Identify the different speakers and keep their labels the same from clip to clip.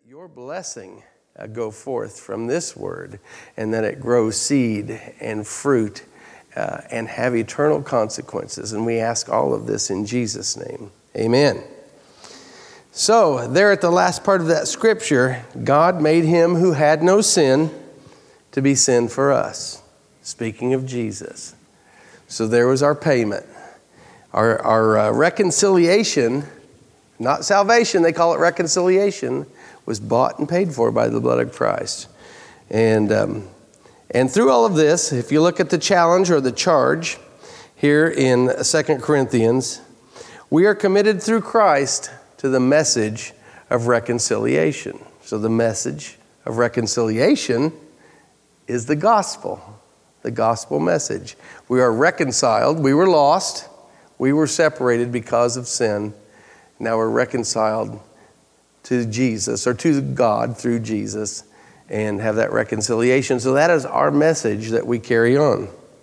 Speaker 1: your blessing go forth from this word, and that it grows seed and fruit and have eternal consequences. And we ask all of this in Jesus' name. Amen. So, there at the last part of that scripture, God made him who had no sin to be sin for us. Speaking of Jesus. So there was our payment. Our reconciliation, not salvation, they call it reconciliation, was bought and paid for by the blood of Christ. And through all of this, if you look at the challenge or the charge here in 2 Corinthians, we are committed through Christ to the message of reconciliation. So the message of reconciliation is the gospel message. We are reconciled. We were lost. We were separated because of sin. Now we're reconciled to Jesus, or to God through Jesus, and have that reconciliation. So that is our message that we carry on.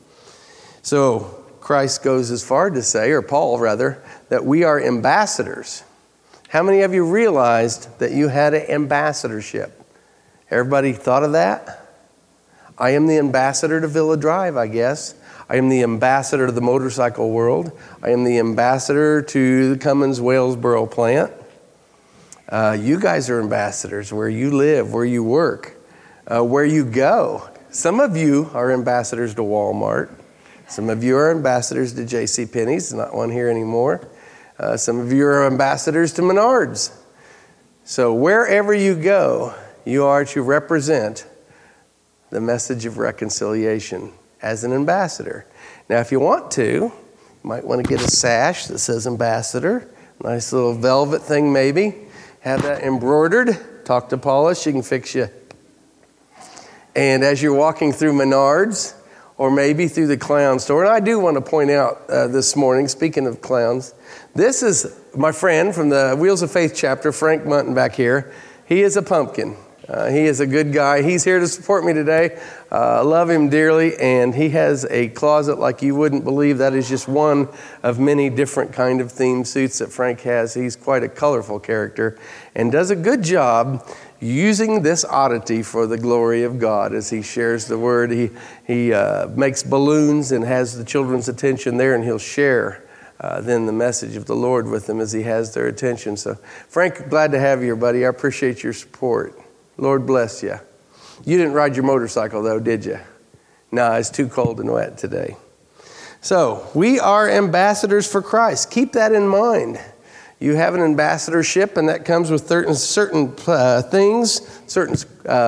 Speaker 1: So Christ goes as far to say, or Paul rather, that we are ambassadors. How many of you realized that you had an ambassadorship? Everybody thought of that? I am the ambassador to Villa Drive, I guess. I am the ambassador to the motorcycle world. I am the ambassador to the Cummins Walesboro plant. You guys are ambassadors where you live, where you work, where you go. Some of you are ambassadors to Walmart. Some of you are ambassadors to JCPenney's, not one here anymore. Some of you are ambassadors to Menards. So wherever you go, you are to represent the message of reconciliation as an ambassador. Now, if you want to, you might want to get a sash that says ambassador, nice little velvet thing maybe. Have that embroidered. Talk to Paula, she can fix you. And as you're walking through Menards, or maybe through the clown store, and I do want to point out this morning, speaking of clowns, this is my friend from the Wheels of Faith chapter, Frank Munton back here. He is a pumpkin. He is a good guy. He's here to support me today. I love him dearly, and he has a closet like you wouldn't believe. That is just one of many different kind of themed suits that Frank has. He's quite a colorful character and does a good job using this oddity for the glory of God as he shares the word. He makes balloons and has the children's attention there, and he'll share then the message of the Lord with them as he has their attention. So, Frank, glad to have you here, buddy. I appreciate your support. Lord bless you. You didn't ride your motorcycle, though, did you? No, it's too cold and wet today. So, we are ambassadors for Christ. Keep that in mind. You have an ambassadorship, and that comes with certain things, certain,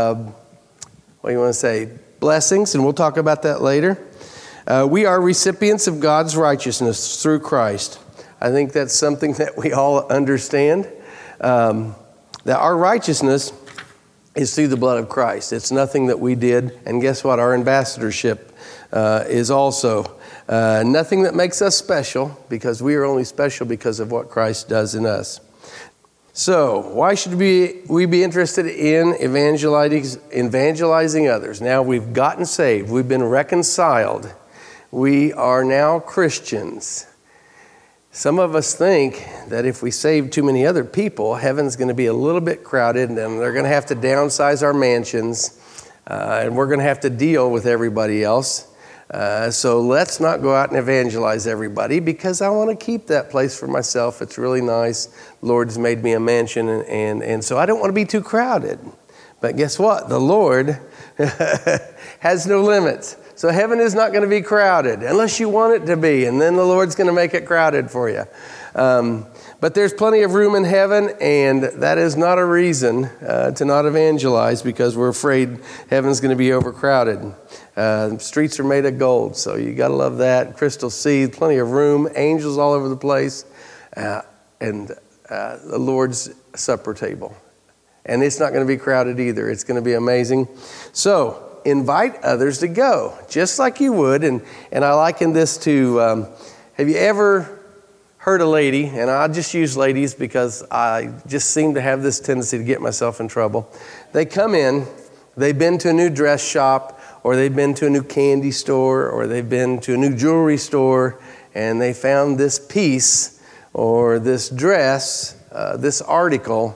Speaker 1: blessings, and we'll talk about that later. We are recipients of God's righteousness through Christ. I think that's something that we all understand, that our righteousness is through the blood of Christ. It's nothing that we did. And guess what? Our ambassadorship is also nothing that makes us special, because we are only special because of what Christ does in us. So why should we be interested in evangelizing others? Now we've gotten saved. We've been reconciled. We are now Christians. Some of us think that if we save too many other people, heaven's going to be a little bit crowded, and they're going to have to downsize our mansions, and we're going to have to deal with everybody else. So let's not go out and evangelize everybody, because I want to keep that place for myself. It's really nice. The Lord's made me a mansion, and so I don't want to be too crowded. But guess what? The Lord has no limits. So heaven is not going to be crowded unless you want it to be, and then the Lord's going to make it crowded for you. But there's plenty of room in heaven, and that is not a reason to not evangelize, because we're afraid heaven's going to be overcrowded. Streets are made of gold, so you got to love that. Crystal sea, plenty of room, angels all over the place, and the Lord's supper table. And it's not going to be crowded either. It's going to be amazing. So invite others to go, just like you would. And I liken this to, have you ever heard a lady, and I'll just use ladies because I just seem to have this tendency to get myself in trouble. They come in, they've been to a new dress shop, or they've been to a new candy store, or they've been to a new jewelry store, and they found this piece or this dress, this article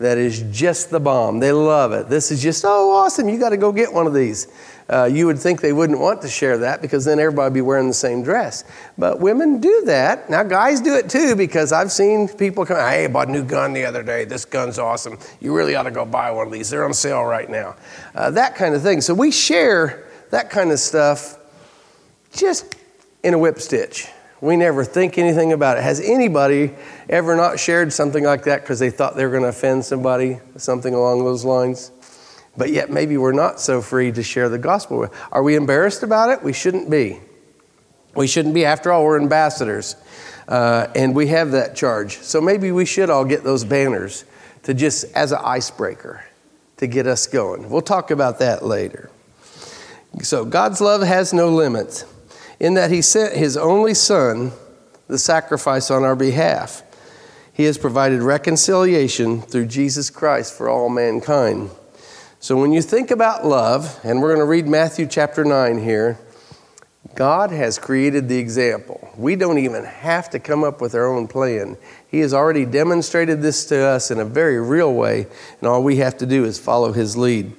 Speaker 1: that is just the bomb. They love it. This is just, oh, awesome. You got to go get one of these. You would think they wouldn't want to share that because then everybody would be wearing the same dress. But women do that. Now, guys do it too because I've seen people come, hey, I bought a new gun the other day. This gun's awesome. You really ought to go buy one of these. They're on sale right now. That kind of thing. So we share that kind of stuff just in a whip stitch. We never think anything about it. Has anybody ever not shared something like that because they thought they were going to offend somebody, something along those lines? But yet maybe we're not so free to share the gospel. Are we embarrassed about it? We shouldn't be. We shouldn't be. After all, we're ambassadors, and we have that charge. So maybe we should all get those banners to just as an icebreaker to get us going. We'll talk about that later. So God's love has no limits in that he sent his only son, the sacrifice on our behalf. He has provided reconciliation through Jesus Christ for all mankind. So when you think about love, and we're going to read Matthew chapter 9 here, God has created the example. We don't even have to come up with our own plan. He has already demonstrated this to us in a very real way, and all we have to do is follow his lead.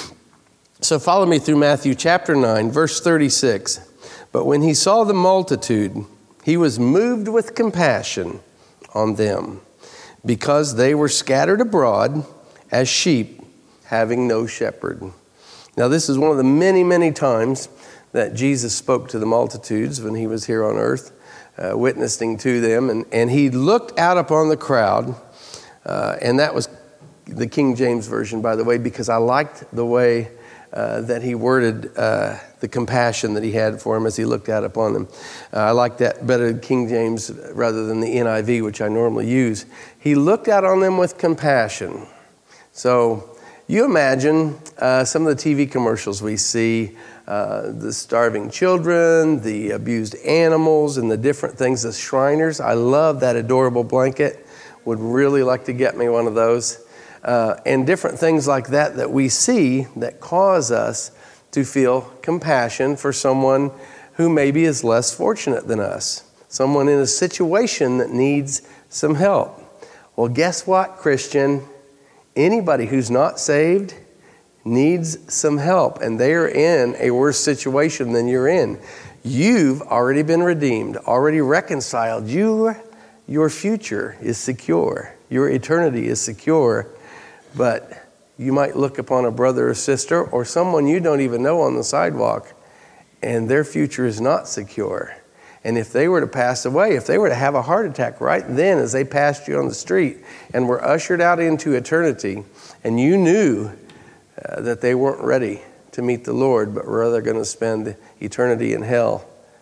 Speaker 1: So follow me through Matthew chapter 9, verse 36. But when he saw the multitude, he was moved with compassion on them, because they were scattered abroad as sheep having no shepherd. Now, this is one of the many, many times that Jesus spoke to the multitudes when he was here on earth, witnessing to them. And he looked out upon the crowd, and that was the King James Version, by the way, because I liked the way that he worded the compassion that he had for them as he looked out upon them. I like that better than King James rather than the NIV, which I normally use. He looked out on them with compassion. So you imagine some of the TV commercials we see, the starving children, the abused animals, and the different things, the Shriners. I love that adorable blanket. Would really like to get me one of those. And different things like that we see that cause us to feel compassion for someone who maybe is less fortunate than us, someone in a situation that needs some help. Well, guess what, Christian? Anybody who's not saved needs some help, and they are in a worse situation than you're in. You've already been redeemed, already reconciled. Your future is secure. Your eternity is secure. But you might look upon a brother or sister or someone you don't even know on the sidewalk, and their future is not secure. And if they were to pass away, if they were to have a heart attack right then as they passed you on the street and were ushered out into eternity, and you knew that they weren't ready to meet the Lord, but were rather going to spend eternity in hell,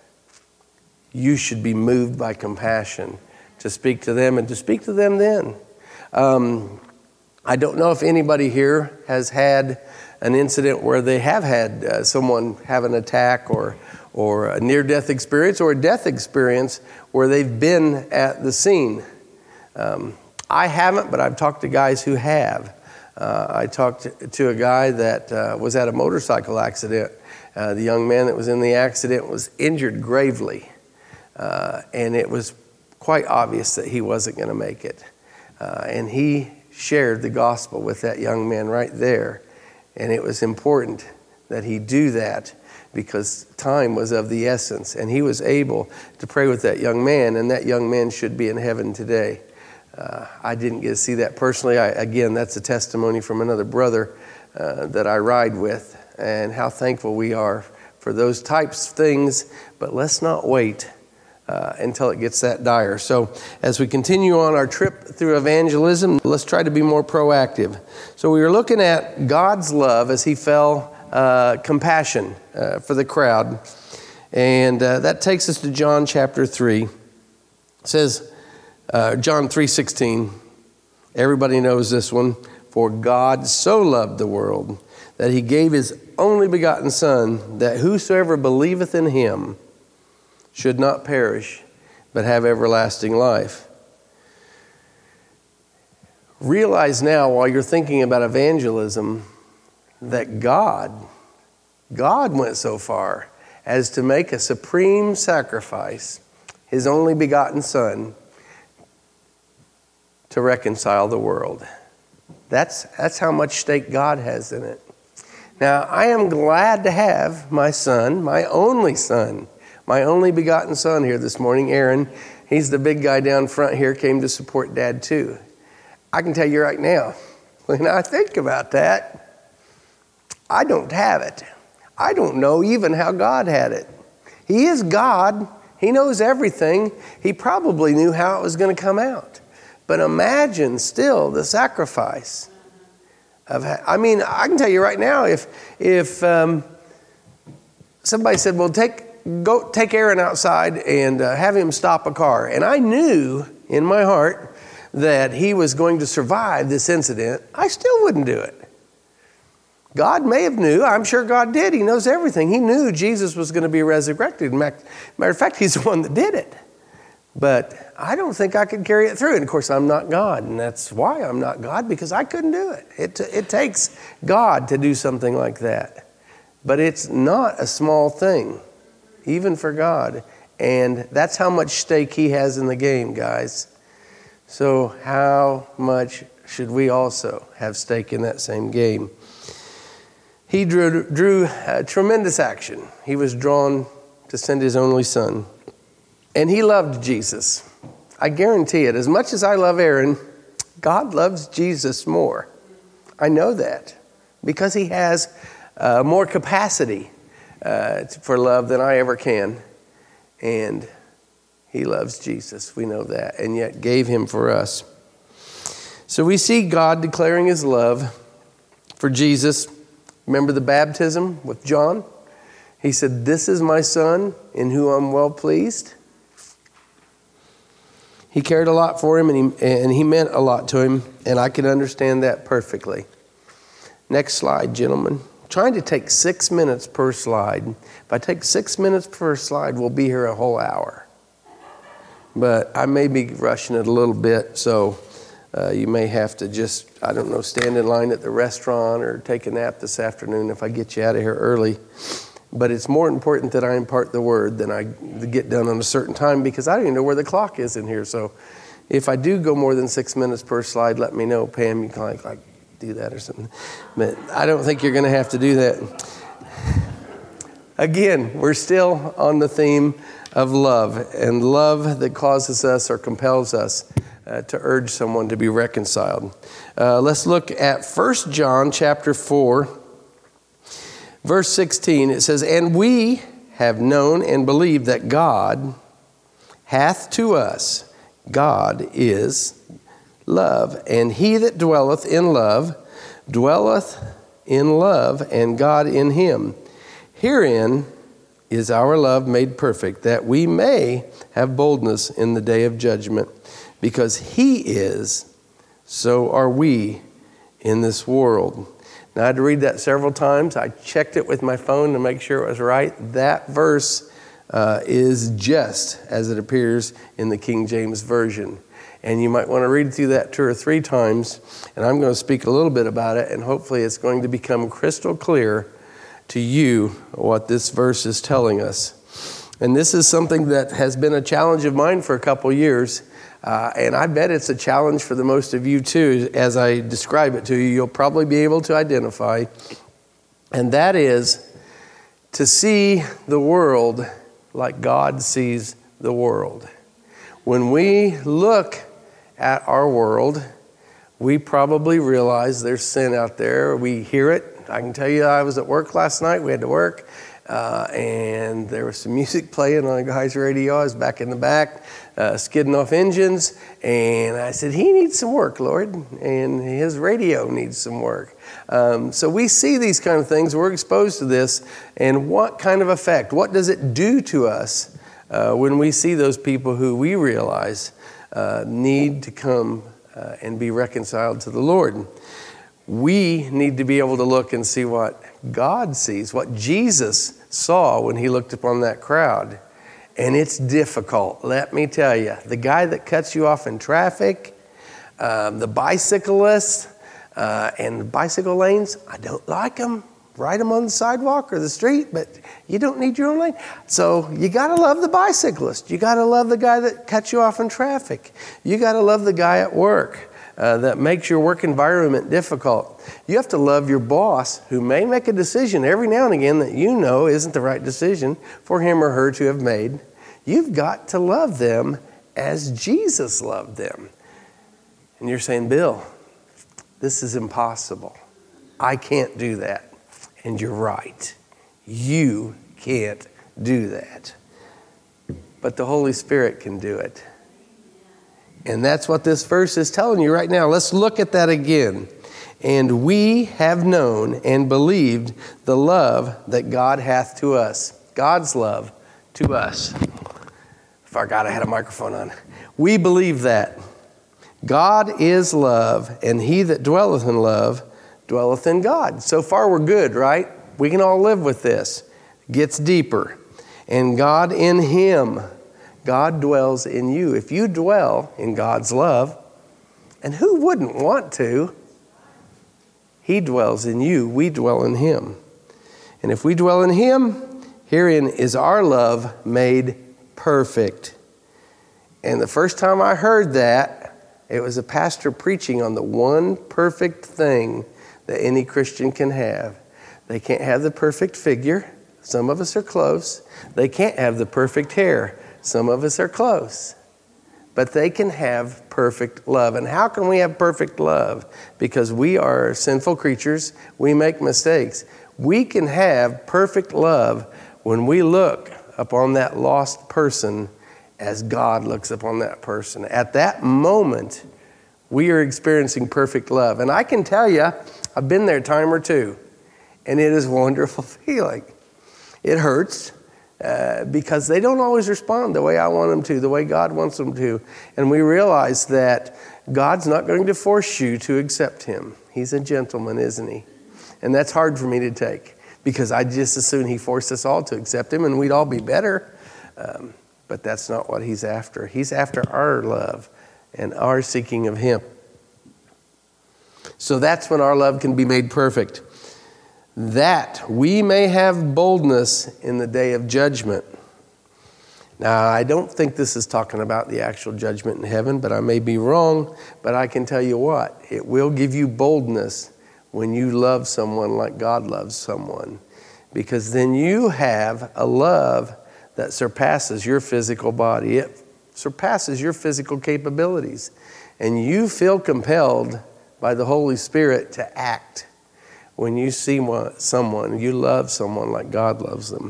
Speaker 1: you should be moved by compassion to speak to them and to speak to them then. I don't know if anybody here has had an incident where they have had someone have an attack or a near-death experience or a death experience where they've been at the scene. I haven't, but I've talked to guys who have. I talked to a guy that was at a motorcycle accident. The young man that was in the accident was injured gravely, and it was quite obvious that he wasn't going to make it. And he shared the gospel with that young man right there. And it was important that he do that because time was of the essence. And he was able to pray with that young man, and that young man should be in heaven today. I didn't get to see that personally. Again, that's a testimony from another brother that I ride with, and how thankful we are for those types of things. But let's not wait until it gets that dire. So as we continue on our trip through evangelism, let's try to be more proactive. So we were looking at God's love as he felt compassion for the crowd. And that takes us to John chapter 3. It says, John 3:16, everybody knows this one. For God so loved the world that he gave his only begotten Son, that whosoever believeth in him should not perish, but have everlasting life. Realize now, while you're thinking about evangelism, that God went so far as to make a supreme sacrifice, his only begotten Son, to reconcile the world. That's how much stake God has in it. Now, I am glad to have my son, my only begotten son here this morning, Aaron. He's the big guy down front here, came to support Dad too. I can tell you right now, when I think about that, I don't have it. I don't know even how God had it. He is God. He knows everything. He probably knew how it was going to come out. But imagine still the sacrifice. I can tell you right now, if somebody said, well, take Aaron outside and have him stop a car. And I knew in my heart that he was going to survive this incident, I still wouldn't do it. God may have knew. I'm sure God did. He knows everything. He knew Jesus was going to be resurrected. Matter of fact, he's the one that did it. But I don't think I could carry it through. And of course, I'm not God. And that's why I'm not God, because I couldn't do it. It takes God to do something like that. But it's not a small thing, even for God. And that's how much stake he has in the game, guys. So how much should we also have stake in that same game? He drew tremendous action. He was drawn to send his only son. And he loved Jesus. I guarantee it. As much as I love Aaron, God loves Jesus more. I know that because he has more capacity for love than I ever can. And he loves Jesus. We know that. And yet gave him for us. So we see God declaring his love for Jesus. Remember the baptism with John? He said, "This is my son in whom I'm well pleased." He cared a lot for him and he meant a lot to him. And I can understand that perfectly. Next slide, gentlemen. I'm trying to take 6 minutes per slide. If I take 6 minutes per slide, we'll be here a whole hour. But I may be rushing it a little bit, so you may have to just, stand in line at the restaurant or take a nap this afternoon if I get you out of here early. But it's more important that I impart the word than I get done on a certain time, because I don't even know where the clock is in here. So if I do go more than 6 minutes per slide, let me know. Pam, you can like do that or something. But I don't think you're going to have to do that. Again, we're still on the theme of love, and love that causes us or compels us to urge someone to be reconciled. Let's look at 1 John chapter 4, verse 16. It says, "And we have known and believed that God hath to us," God is love, "and he that dwelleth in love, and God in him. Herein is our love made perfect, that we may have boldness in the day of judgment. Because he is, so are we in this world." Now, I had to read that several times. I checked it with my phone to make sure it was right. That verse is just as it appears in the King James Version. And you might want to read through that 2 or 3 times. And I'm going to speak a little bit about it. And hopefully it's going to become crystal clear to you what this verse is telling us. And this is something that has been a challenge of mine for a couple years. And I bet it's a challenge for the most of you too. As I describe it to you, you'll probably be able to identify. And that is to see the world like God sees the world. When we look at our world, we probably realize there's sin out there. We hear it. I can tell you, I was at work last night. We had to work. And there was some music playing on a guy's radio. I was back in the back, skidding off engines. And I said, he needs some work, Lord. And his radio needs some work. So we see these kind of things. We're exposed to this. And what kind of effect? What does it do to us when we see those people who we realize need to come and be reconciled to the Lord? We need to be able to look and see what God sees, what Jesus saw when he looked upon that crowd. And it's difficult, let me tell you. The guy that cuts you off in traffic, the bicyclist, and bicycle lanes, I don't like them. Ride them on the sidewalk or the street, but you don't need your own lane. So you got to love the bicyclist. You got to love the guy that cuts you off in traffic. You got to love the guy at work that makes your work environment difficult. You have to love your boss, who may make a decision every now and again that you know isn't the right decision for him or her to have made. You've got to love them as Jesus loved them. And you're saying, Bill, this is impossible. I can't do that. And you're right. You can't do that. But the Holy Spirit can do it. And that's what this verse is telling you right now. Let's look at that again. And we have known and believed the love that God hath to us. God's love to us. Forgot I had a microphone on. We believe that. God is love, and he that dwelleth in love dwelleth in God. So far we're good, right? We can all live with this. Gets deeper. And God in him. God dwells in you. If you dwell in God's love, and who wouldn't want to? He dwells in you. We dwell in him. And if we dwell in him, herein is our love made perfect. And the first time I heard that, it was a pastor preaching on the one perfect thing that any Christian can have. They can't have the perfect figure. Some of us are close. They can't have the perfect hair. Some of us are close. But they can have perfect love. And how can we have perfect love? Because we are sinful creatures. We make mistakes. We can have perfect love when we look upon that lost person as God looks upon that person. At that moment, we are experiencing perfect love. And I can tell you, I've been there a time or two, and it is a wonderful feeling. It hurts because they don't always respond the way I want them to, the way God wants them to. And we realize that God's not going to force you to accept him. He's a gentleman, isn't he? And that's hard for me to take, because I'd just as soon he forced us all to accept him and we'd all be better. But that's not what he's after. He's after our love and our seeking of him. So that's when our love can be made perfect. That we may have boldness in the day of judgment. Now, I don't think this is talking about the actual judgment in heaven, but I may be wrong. But I can tell you what, it will give you boldness when you love someone like God loves someone. Because then you have a love that surpasses your physical body. It surpasses your physical capabilities. And you feel compelled by the Holy Spirit to act when you see someone, you love someone like God loves them.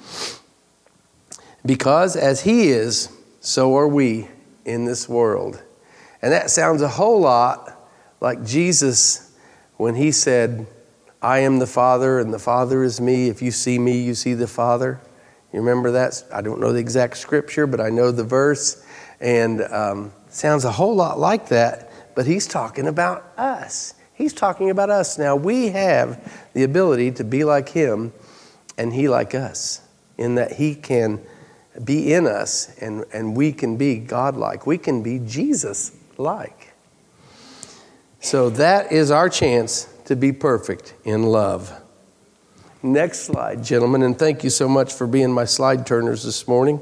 Speaker 1: Because as he is, so are we in this world. And that sounds a whole lot like Jesus when he said, I am the Father and the Father is me. If you see me, you see the Father. You remember that? I don't know the exact scripture, but I know the verse. And sounds a whole lot like that, but he's talking about us. He's talking about us. Now, we have the ability to be like him and he like us, in that he can be in us and we can be God-like. We can be Jesus-like. So that is our chance to be perfect in love. Next slide, gentlemen, and thank you so much for being my slide turners this morning.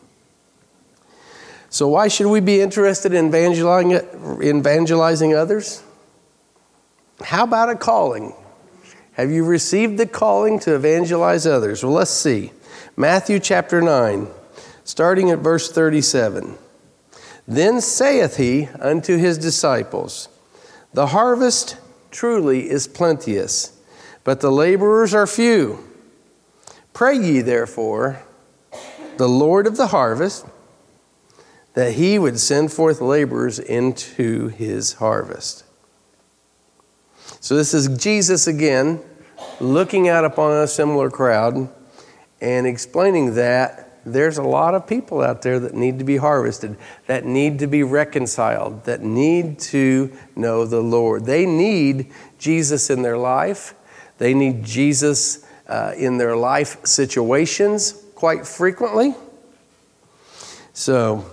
Speaker 1: So why should we be interested in evangelizing others? How about a calling? Have you received the calling to evangelize others? Well, let's see. Matthew chapter 9, starting at verse 37. Then saith he unto his disciples, the harvest truly is plenteous, but the laborers are few. Pray ye therefore the Lord of the harvest, that he would send forth laborers into his harvest. So this is Jesus again, looking out upon a similar crowd and explaining that there's a lot of people out there that need to be harvested, that need to be reconciled, that need to know the Lord. They need Jesus in their life. They need Jesus in their life situations quite frequently. So,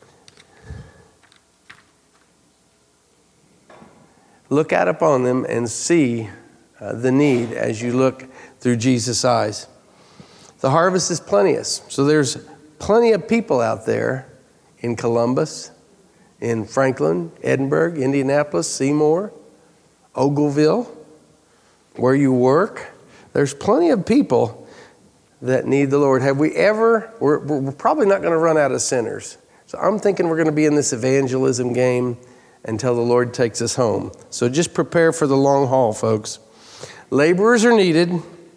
Speaker 1: look out upon them and see the need as you look through Jesus' eyes. The harvest is plenteous. So there's plenty of people out there in Columbus, in Franklin, Edinburgh, Indianapolis, Seymour, Ogleville, where you work. There's plenty of people that need the Lord. Have we ever, we're probably not going to run out of sinners. So I'm thinking we're going to be in this evangelism game until the Lord takes us home. So just prepare for the long haul, folks. Laborers are needed.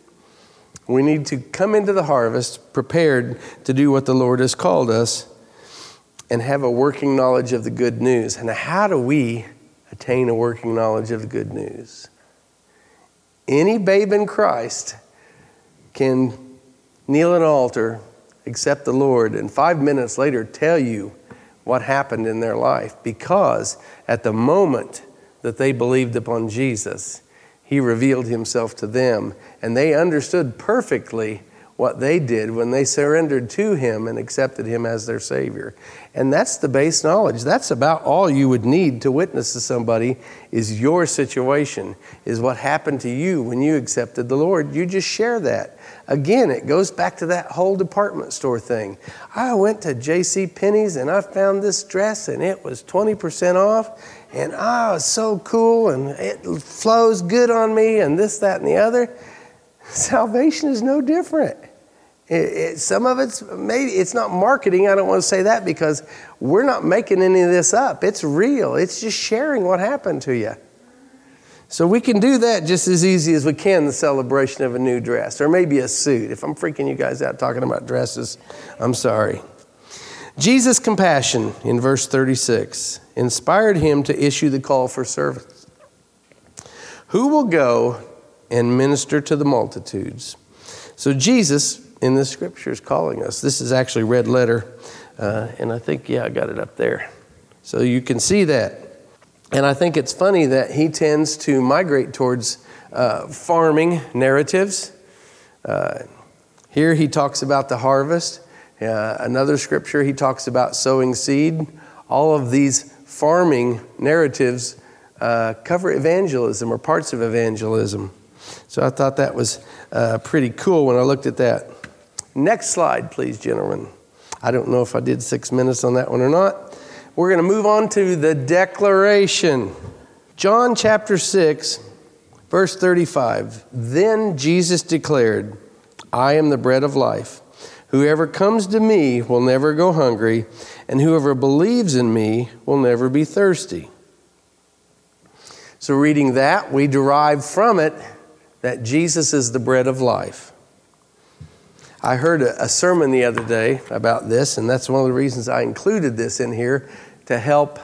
Speaker 1: We need to come into the harvest prepared to do what the Lord has called us and have a working knowledge of the good news. And how do we attain a working knowledge of the good news? Any babe in Christ can kneel at an altar, accept the Lord, and 5 minutes later tell you what happened in their life, because at the moment that they believed upon Jesus, He revealed Himself to them, and they understood perfectly what they did when they surrendered to Him and accepted Him as their Savior. And that's the base knowledge. That's about all you would need to witness to somebody, is your situation, is what happened to you when you accepted the Lord. You just share that. Again, it goes back to that whole department store thing. I went to JCPenney's and I found this dress and it was 20% off, and it's so cool and it flows good on me and this, that, and the other. Salvation is no different. Some of it's, maybe it's not marketing. I don't want to say that, because we're not making any of this up. It's real. It's just sharing what happened to you. So we can do that just as easy as we can the celebration of a new dress, or maybe a suit. If I'm freaking you guys out talking about dresses, I'm sorry. Jesus' compassion in verse 36 inspired Him to issue the call for service. Who will go and minister to the multitudes? So Jesus, in the scripture, is calling us. This is actually red letter, and I think, I got it up there. So you can see that. And I think it's funny that He tends to migrate towards farming narratives. Here He talks about the harvest. Another scripture, He talks about sowing seed. All of these farming narratives cover evangelism or parts of evangelism. So I thought that was pretty cool when I looked at that. Next slide, please, gentlemen. I don't know if I did 6 minutes on that one or not. We're going to move on to the declaration. John chapter 6, verse 35. Then Jesus declared, I am the bread of life. Whoever comes to me will never go hungry, and whoever believes in me will never be thirsty. So reading that, we derive from it that Jesus is the bread of life. I heard a sermon the other day about this, and that's one of the reasons I included this in here, to help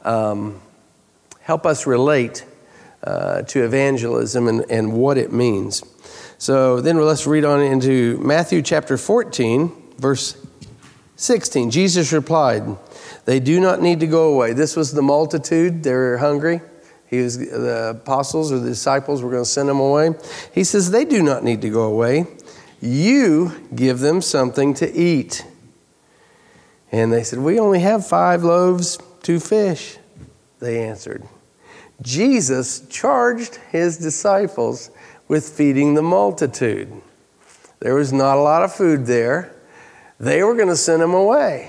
Speaker 1: us relate to evangelism and what it means. So then let's read on into Matthew chapter 14, verse 16. Jesus replied, they do not need to go away. This was the multitude. They were hungry. The apostles or the disciples were going to send them away. He says, they do not need to go away. You give them something to eat. And they said, we only have 5 loaves, 2 fish. They answered. Jesus charged His disciples with feeding the multitude. There was not a lot of food there. They were going to send them away.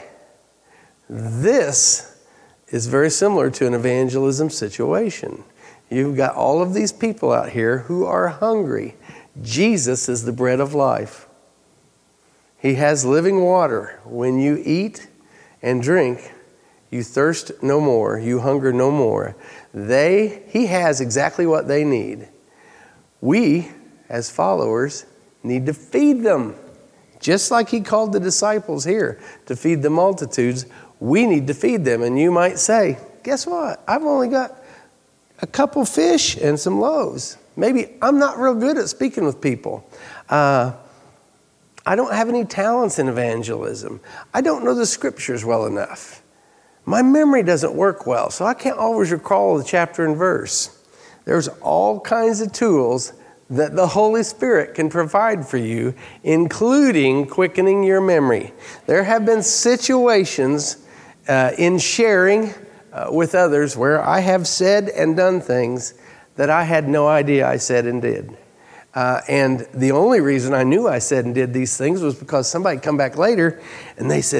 Speaker 1: This is very similar to an evangelism situation. You've got all of these people out here who are hungry. Jesus is the bread of life. He has living water. When you eat and drink, you thirst no more. You hunger no more. He has exactly what they need. We, as followers, need to feed them. Just like He called the disciples here to feed the multitudes, we need to feed them. And you might say, guess what? I've only got a couple fish and some loaves. Maybe I'm not real good at speaking with people. I don't have any talents in evangelism. I don't know the scriptures well enough. My memory doesn't work well, so I can't always recall the chapter and verse. There's all kinds of tools that the Holy Spirit can provide for you, including quickening your memory. There have been situations in sharing with others where I have said and done things that I had no idea I said and did. And the only reason I knew I said and did these things was because somebody come back later and they said,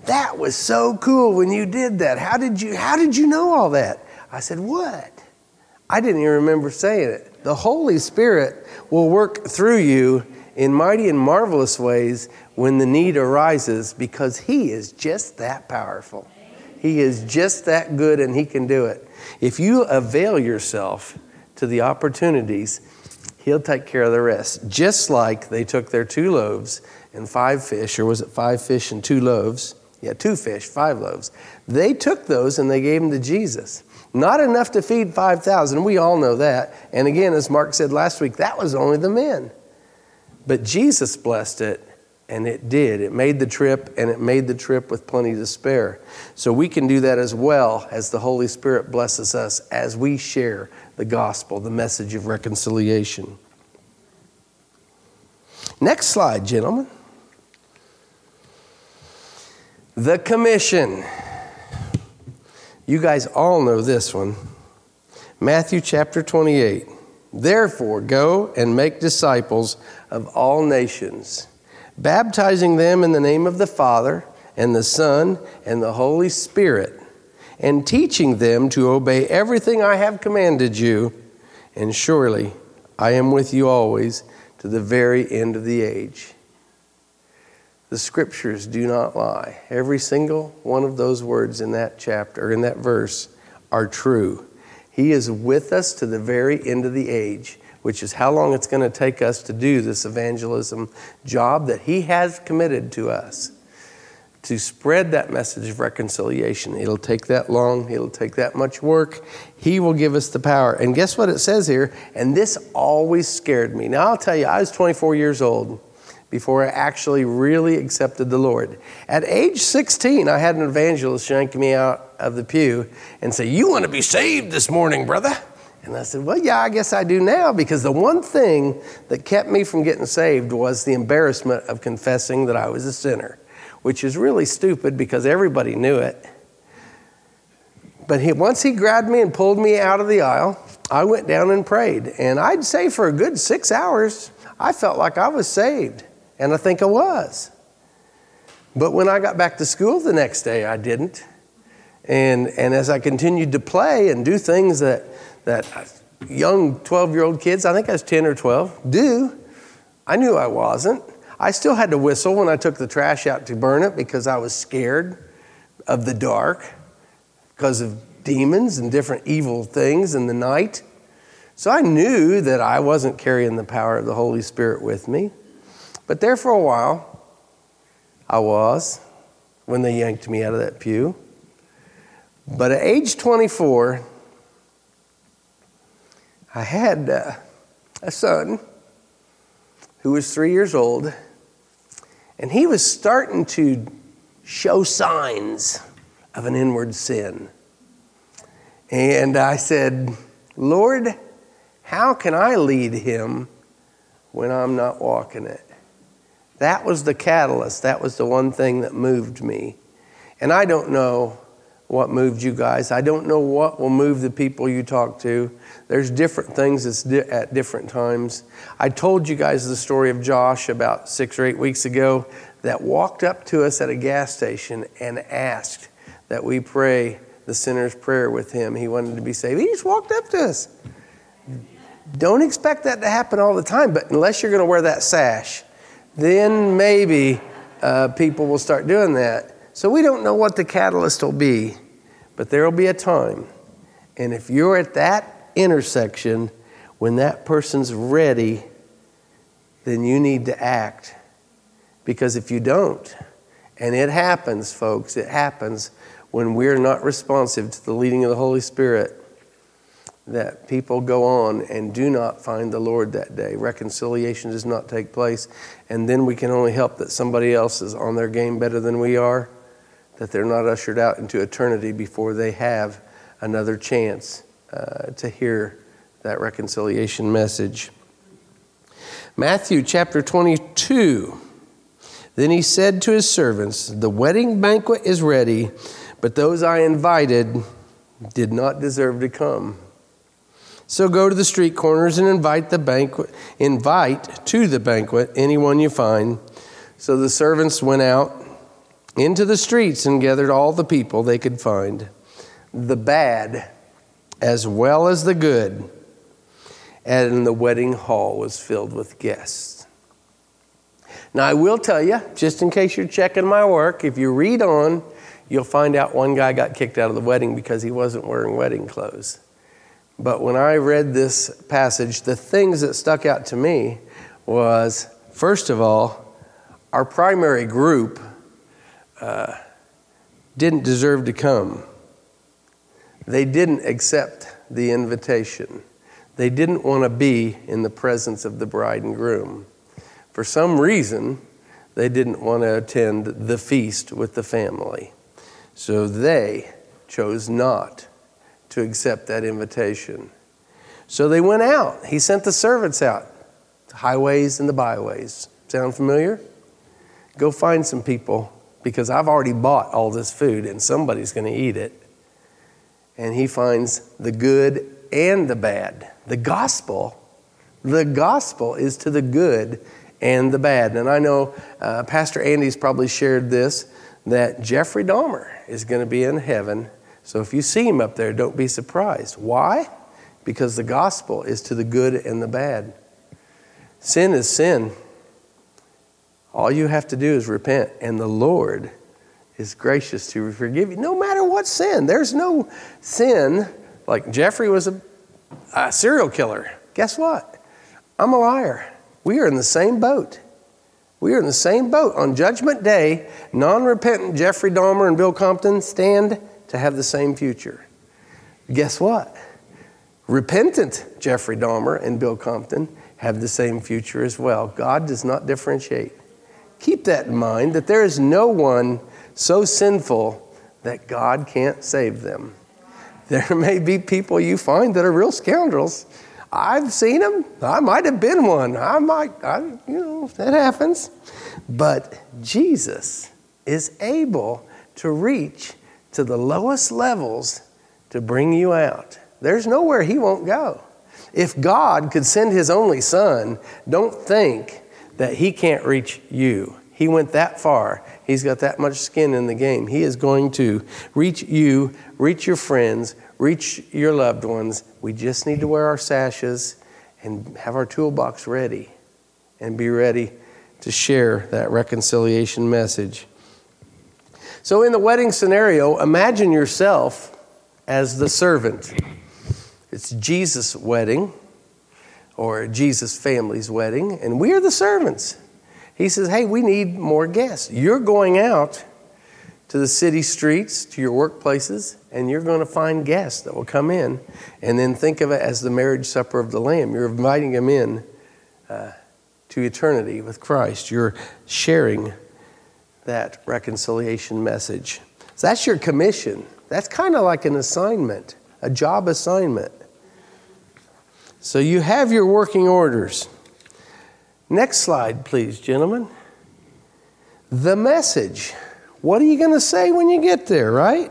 Speaker 1: that was so cool when you did that. How did you know all that? I said, what? I didn't even remember saying it. The Holy Spirit will work through you in mighty and marvelous ways when the need arises, because He is just that powerful. He is just that good, and He can do it. If you avail yourself to the opportunities, He'll take care of the rest. Just like they took their 2 loaves and 5 fish, or was it 5 fish and 2 loaves? Yeah, 2 fish, 5 loaves. They took those and they gave them to Jesus. Not enough to feed 5,000. We all know that. And again, as Mark said last week, that was only the men. But Jesus blessed it, and it did. It made the trip, and it made the trip with plenty to spare. So we can do that as well as the Holy Spirit blesses us as we share the gospel, the message of reconciliation. Next slide, gentlemen. The commission. You guys all know this one. Matthew chapter 28. Therefore, go and make disciples of all nations, baptizing them in the name of the Father and the Son and the Holy Spirit, and teaching them to obey everything I have commanded you. And surely I am with you always to the very end of the age. The scriptures do not lie. Every single one of those words in that chapter, in that verse, are true. He is with us to the very end of the age, which is how long it's going to take us to do this evangelism job that He has committed to us, to spread that message of reconciliation. It'll take that long. It'll take that much work. He will give us the power. And guess what it says here? And this always scared me. Now, I'll tell you, I was 24 years old before I actually really accepted the Lord. At age 16, I had an evangelist yank me out of the pew and say, "You want to be saved this morning, brother?" And I said, "Well, yeah, I guess I do now," because the one thing that kept me from getting saved was the embarrassment of confessing that I was a sinner, which is really stupid because everybody knew it. But once he grabbed me and pulled me out of the aisle, I went down and prayed. And I'd say for a good 6 hours, I felt like I was saved. And I think I was. But when I got back to school the next day, I didn't. And as I continued to play and do things that young 12-year-old kids, I think I was 10 or 12, do, I knew I wasn't. I still had to whistle when I took the trash out to burn it because I was scared of the dark because of demons and different evil things in the night. So I knew that I wasn't carrying the power of the Holy Spirit with me. But there for a while, I was, when they yanked me out of that pew. But at age 24, I had a son who was 3 years old, and he was starting to show signs of an inward sin. And I said, "Lord, how can I lead him when I'm not walking it?" That was the catalyst. That was the one thing that moved me. And I don't know what moved you guys. I don't know what will move the people you talk to. There's different things at different times. I told you guys the story of Josh about 6 or 8 weeks ago that walked up to us at a gas station and asked that we pray the sinner's prayer with him. He wanted to be saved. He just walked up to us. Don't expect that to happen all the time, but unless you're going to wear that sash, then maybe people will start doing that. So we don't know what the catalyst will be, but there will be a time. And if you're at that intersection, when that person's ready, then you need to act. Because if you don't, and it happens, folks, it happens when we're not responsive to the leading of the Holy Spirit, that people go on and do not find the Lord that day. Reconciliation does not take place. And then we can only help that somebody else is on their game better than we are, that they're not ushered out into eternity before they have another chance to hear that reconciliation message. Matthew chapter 22. Then he said to his servants, "The wedding banquet is ready, but those I invited did not deserve to come. So go to the street corners and invite to the banquet anyone you find." So the servants went out into the streets and gathered all the people they could find, the bad as well as the good, and the wedding hall was filled with guests. Now, I will tell you, just in case you're checking my work, if you read on, you'll find out one guy got kicked out of the wedding because he wasn't wearing wedding clothes. But when I read this passage, the things that stuck out to me was, first of all, our primary group didn't deserve to come. They didn't accept the invitation. They didn't want to be in the presence of the bride and groom. For some reason, they didn't want to attend the feast with the family. So they chose not to accept that invitation. So they went out. He sent the servants out, the highways and the byways. Sound familiar? Go find some people, because I've already bought all this food and somebody's going to eat it. And he finds the good and the bad. The gospel is to the good and the bad. And I know Pastor Andy's probably shared this, that Jeffrey Dahmer is going to be in heaven. So if you see him up there, don't be surprised. Why? Because the gospel is to the good and the bad. Sin is sin. All you have to do is repent, and the Lord is gracious to forgive you, no matter what sin. There's no sin, like Jeffrey was a serial killer. Guess what? I'm a liar. We are in the same boat. We are in the same boat. On Judgment Day, non-repentant Jeffrey Dahmer and Bill Compton stand to have the same future. Guess what? Repentant Jeffrey Dahmer and Bill Compton have the same future as well. God does not differentiate. Keep that in mind, that there is no one so sinful that God can't save them. There may be people you find that are real scoundrels. I've seen them. I might have been one. That happens. But Jesus is able to reach to the lowest levels to bring you out. There's nowhere he won't go. If God could send his only son, don't think that he can't reach you. He went that far. He's got that much skin in the game. He is going to reach you, reach your friends, reach your loved ones. We just need to wear our sashes and have our toolbox ready and be ready to share that reconciliation message. So in the wedding scenario, imagine yourself as the servant. It's Jesus' wedding, or Jesus' family's wedding, and we are the servants. He says, hey, we need more guests. You're going out to the city streets, to your workplaces, and you're going to find guests that will come in. And then think of it as the marriage supper of the Lamb. You're inviting them in to eternity with Christ. You're sharing that reconciliation message. So that's your commission. That's kind of like an assignment, a job assignment. So you have your working orders. Next slide, please, gentlemen. The message. What are you going to say when you get there, right?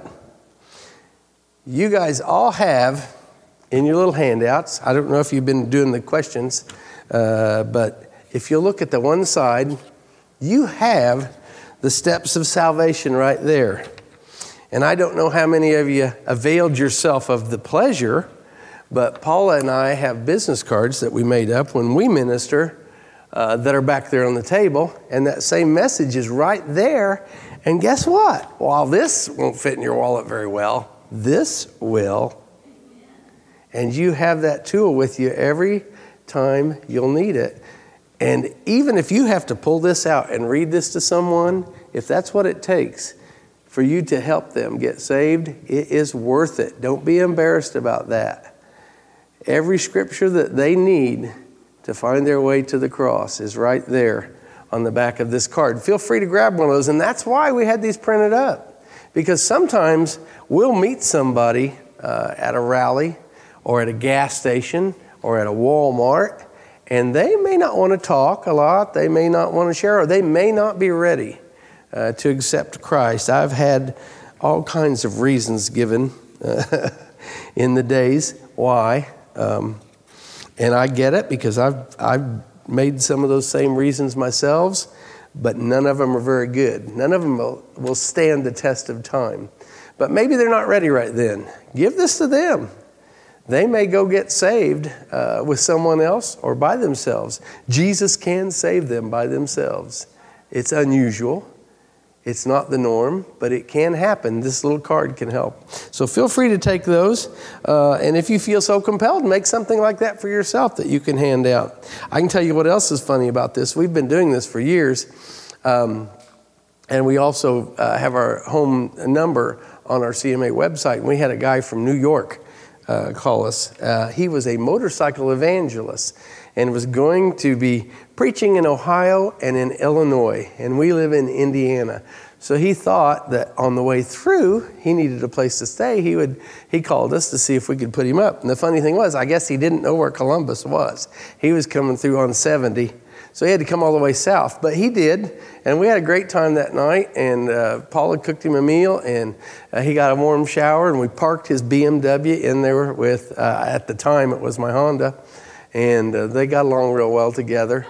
Speaker 1: You guys all have in your little handouts, I don't know if you've been doing the questions, but if you look at the one side, you have the steps of salvation right there. And I don't know how many of you availed yourself of the pleasure, but Paula and I have business cards that we made up when we minister that are back there on the table, and that same message is right there. And guess what? While this won't fit in your wallet very well, this will. And you have that tool with you every time you'll need it. And even if you have to pull this out and read this to someone, if that's what it takes for you to help them get saved, it is worth it. Don't be embarrassed about that. Every scripture that they need to find their way to the cross is right there on the back of this card. Feel free to grab one of those. And that's why we had these printed up. Because sometimes we'll meet somebody at a rally or at a gas station or at a Walmart, and they may not want to talk a lot. They may not want to share, or they may not be ready to accept Christ. I've had all kinds of reasons given in the days why. And I get it, because I've made some of those same reasons myself. but none of them are very good. None of them will stand the test of time. But maybe they're not ready right then. Give this to them. They may go get saved with someone else or by themselves. Jesus can save them by themselves. It's unusual. It's not the norm, but it can happen. This little card can help. So feel free to take those. And if you feel so compelled, make something like that for yourself that you can hand out. I can tell you what else is funny about this. We've been doing this for years. And we also have our home number on our CMA website. And we had a guy from New York call us. He was a motorcycle evangelist and was going to be preaching in Ohio and in Illinois, and we live in Indiana. So he thought that on the way through, he needed a place to stay. He called us to see if we could put him up. And the funny thing was, I guess he didn't know where Columbus was. He was coming through on 70, so he had to come all the way south. But he did, and we had a great time that night, and Paula cooked him a meal, and he got a warm shower, and we parked his BMW in there with, at the time, it was my Honda, and they got along real well together.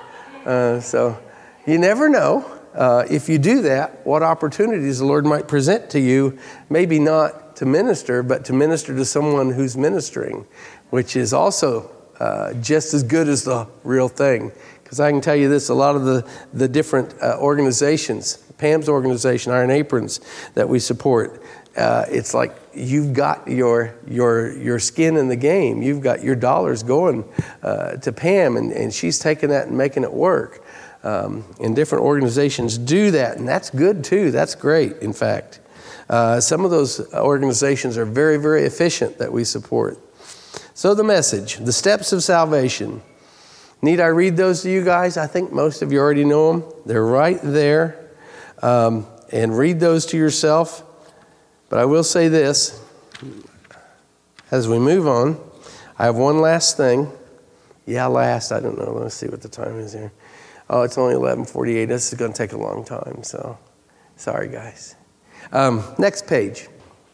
Speaker 1: So you never know. If you do that, what opportunities the Lord might present to you, maybe not to minister, but to minister to someone who's ministering, which is also just as good as the real thing. Because I can tell you this, a lot of the different organizations, Pam's organization, Iron Aprons, that we support, it's like you've got your skin in the game. You've got your dollars going to Pam, and she's taking that and making it work. And different organizations do that, and that's good too. That's great, in fact. Some of those organizations are very, very efficient that we support. So the message, the steps of salvation. Need I read those to you guys? I think most of you already know them. They're right there. And read those to yourself. But I will say this, as we move on, I have one last thing. Yeah, last, I don't know. Let's see what the time is here. Oh, it's only 11:48. This is going to take a long time, so sorry, guys. Next page.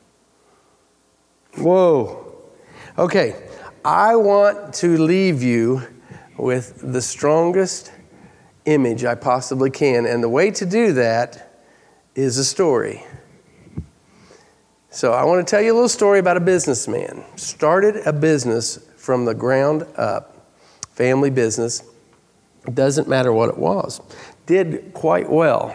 Speaker 1: Whoa. Okay, I want to leave you with the strongest image I possibly can, and the way to do that is a story. So I want to tell you a little story about a businessman. Started a business from the ground up, family business. It doesn't matter what it was. Did quite well.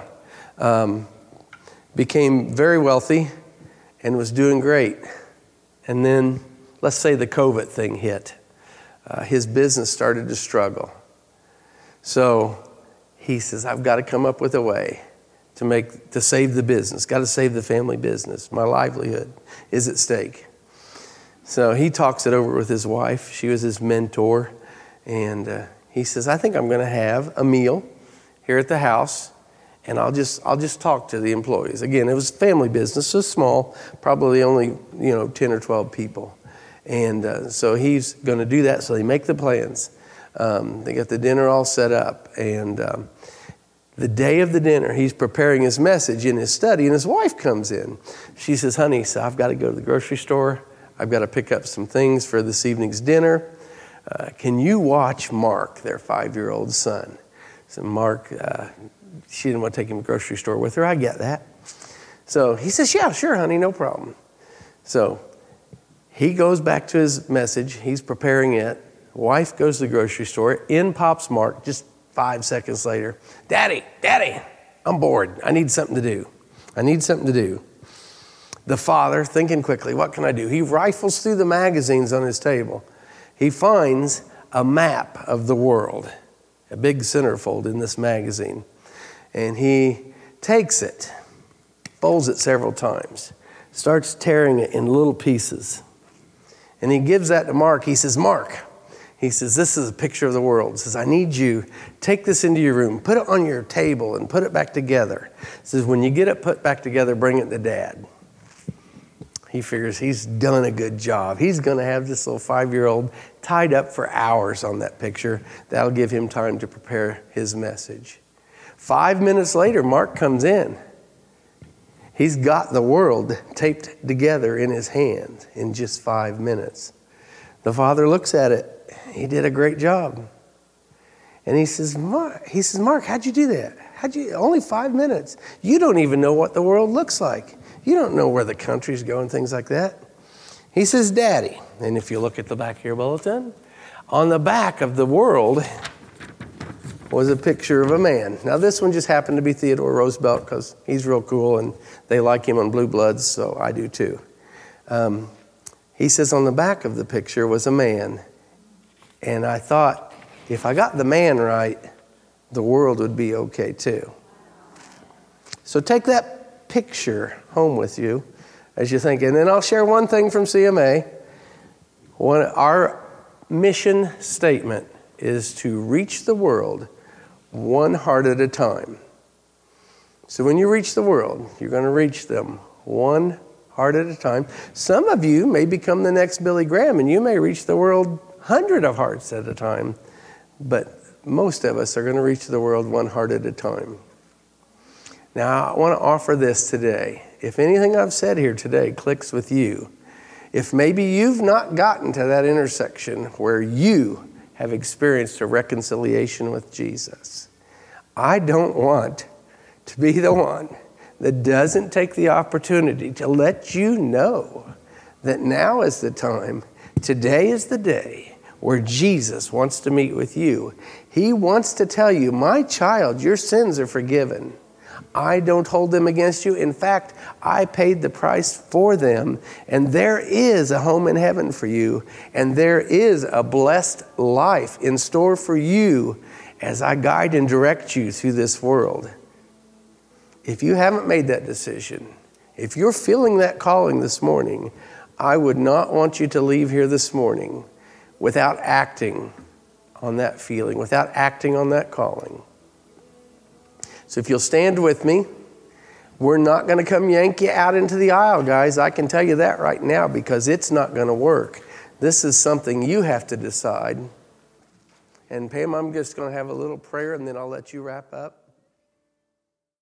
Speaker 1: Became very wealthy and was doing great. And then, let's say the COVID thing hit. His business started to struggle. So he says, I've got to come up with a way to save the business. Got to save the family business. My livelihood is at stake. So he talks it over with his wife. She was his mentor. And he says, I think I'm going to have a meal here at the house, and I'll just talk to the employees. Again, it was family business, so small, probably only 10 or 12 people. And so he's going to do that. So they make the plans. They got the dinner all set up, and the day of the dinner, he's preparing his message in his study, and his wife comes in. She says, honey, so I've got to go to the grocery store. I've got to pick up some things for this evening's dinner. Can you watch Mark, their 5-year-old son? So Mark, she didn't want to take him to the grocery store with her. I get that. So he says, yeah, sure, honey, no problem. So he goes back to his message. He's preparing it. Wife goes to the grocery store. In pops Mark just 5 seconds later. Daddy, I'm bored. I need something to do. The father, thinking quickly, what can I do? He rifles through the magazines on his table. He finds a map of the world, a big centerfold in this magazine. And he takes it, folds it several times, starts tearing it in little pieces. And he gives that to Mark. He says, Mark, this is a picture of the world. He says, I need you, take this into your room, put it on your table and put it back together. He says, when you get it put back together, bring it to Dad. He figures he's done a good job. He's going to have this little 5-year-old tied up for hours on that picture. That'll give him time to prepare his message. 5 minutes later, Mark comes in. He's got the world taped together in his hand in just 5 minutes. The father looks at it. He did a great job. And he says, Mark, how'd you do that? Only 5 minutes. You don't even know what the world looks like. You don't know where the country's going, things like that. He says, Daddy. And if you look at the back of your bulletin, on the back of the world was a picture of a man. Now, this one just happened to be Theodore Roosevelt because he's real cool and they like him on Blue Bloods, so I do too. He says on the back of the picture was a man. And I thought, if I got the man right, the world would be okay too. So take that picture home with you as you think. And then I'll share one thing from CMA. Our mission statement is to reach the world one heart at a time. So when you reach the world, you're going to reach them one heart at a time. Some of you may become the next Billy Graham, and you may reach the world 100 of hearts at a time. But most of us are going to reach the world one heart at a time. Now, I want to offer this today. If anything I've said here today clicks with you, if maybe you've not gotten to that intersection where you have experienced a reconciliation with Jesus, I don't want to be the one that doesn't take the opportunity to let you know that now is the time, today is the day where Jesus wants to meet with you. He wants to tell you, my child, your sins are forgiven. I don't hold them against you. In fact, I paid the price for them, and there is a home in heaven for you, and there is a blessed life in store for you as I guide and direct you through this world. If you haven't made that decision, if you're feeling that calling this morning, I would not want you to leave here this morning without acting on that feeling, without acting on that calling. So if you'll stand with me, we're not going to come yank you out into the aisle, guys. I can tell you that right now because it's not going to work. This is something you have to decide. And Pam, I'm just going to have a little prayer and then I'll let you wrap up.